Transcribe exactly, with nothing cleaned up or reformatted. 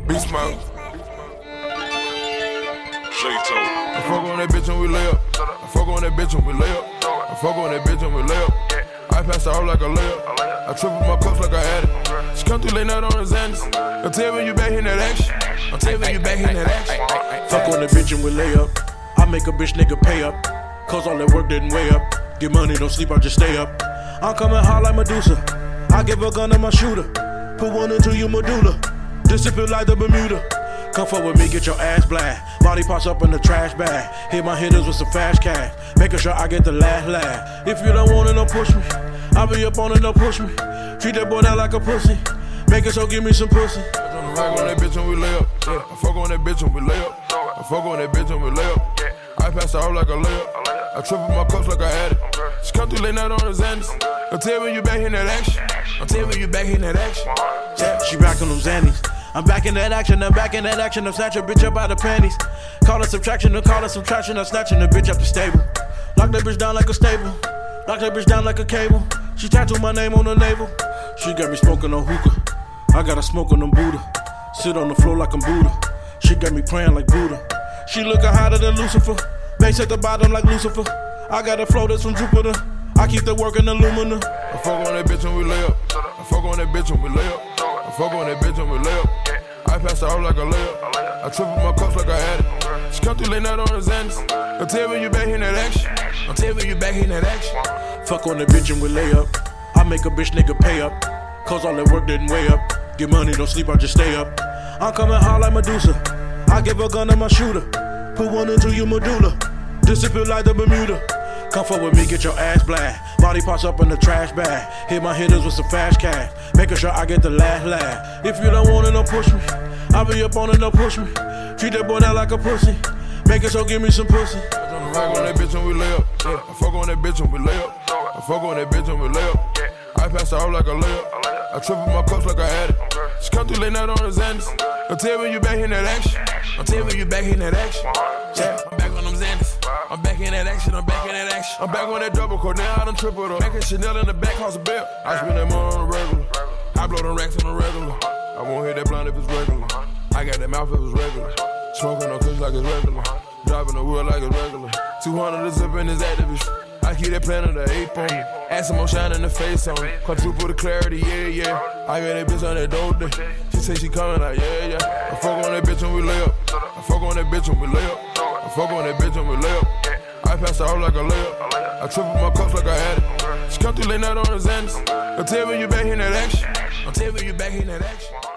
Beast Mode. I fuck on that bitch and we lay up. I fuck on that bitch and we lay up. I fuck on that bitch and we lay up. I pass out like a layup. I triple my cups like I had it. She come through late night on the Xanax. I'll tell when you back in that action. I'll tell when you back in that action. Fuck on that bitch and we lay up. I make a bitch nigga pay up. Cause all that work didn't weigh up. Get money, don't sleep, I just stay up. I'm coming hard like Medusa. I give a gun to my shooter. Put one into your medulla. Disappear like the Bermuda. Come fuck with me, get your ass black. Body parts up in the trash bag. Hit my hitters with some fast cash. Making sure I get the last laugh. If you don't want it, don't push me. I'll be up on it, don't push me. Treat that boy down like a pussy. Make it so give me some pussy. I fuck on that bitch and we lay up. Yeah. I fuck on that bitch and we lay up. I fuck on that bitch and we lay up. I pass out like a layup. I triple my cups like I had it. She come through late night on the Xanax. I'll tell when you back in that action. I'll tell when you back in that action. Yeah, she back on them Xannies. I'm back in that action, I'm back in that action. I'm snatching a bitch up out of panties. Call it subtraction, or call it subtraction. I'm snatching a bitch up the stable. Lock that bitch down like a stable. Lock that bitch down like a cable. She tattooed my name on her navel. She got me smoking on hookah. I got her smoking on Buddha. Sit on the floor like I'm Buddha. She got me praying like Buddha. She looking hotter than Lucifer. Bass at the bottom like Lucifer. I got a flow that's from Jupiter. I keep the work in aluminum. I fuck on that bitch and we lay up. I fuck on that bitch and we lay up. I fuck on that bitch and we lay up. I pass out like a layup. I triple my cups like I had it. She come through late night on the Xanax. I'll tell when you back in that action. I'll tell when you back in that action. Fuck on that bitch and we lay up. I make a bitch nigga pay up. Cause all that work didn't weigh up. Get money, don't sleep, I just stay up. I'm coming hard like Medusa. I give a gun to my shooter. Put one into your medulla. Disappear like the Bermuda. Come fuck with me, get your ass black. Body parts up in the trash bag. Hit my hitters with some fast cash. Making sure I get the last laugh. If you don't want it, don't push me. I'll be up on it, don't push me. Treat that boy down like a pussy. Make it so give me some pussy. I fuck on that bitch and we lay up. Yeah. I fuck on that bitch and we lay up. I fuck on that bitch and we lay up. I pass out like a layup. I triple my cups like I had it. She come through late night on the Xanax. I'll tell when you back in that action. I'll tell when you back in that action. Yeah, I'm back on them Xanax. I'm back in that action, I'm back in that action. I'm back on that double core, now I done tripled up. Back in Chanel in the back, house a belt. I spend that money on the regular. I blow them racks on the regular. I won't hit that blind if it's regular. I got that mouth if it's regular. Smoking on kush like it's regular. Driving the wheel like it's regular. two hundred is up in this activist. I keep that plan on the ape on me. Add some more shine in the face on me. Quadruple the clarity, yeah, yeah. I got that bitch on that dope day. She say she coming like, yeah, yeah. I fuck on that bitch and we lay up. I fuck on that bitch and we lay up. I fuck on that bitch and we lay up. I pass out like a layup. I triple my cups like I had it. She come through late night on the Xanax. I'll tell when you back in that action. I'll tell when you back in that action.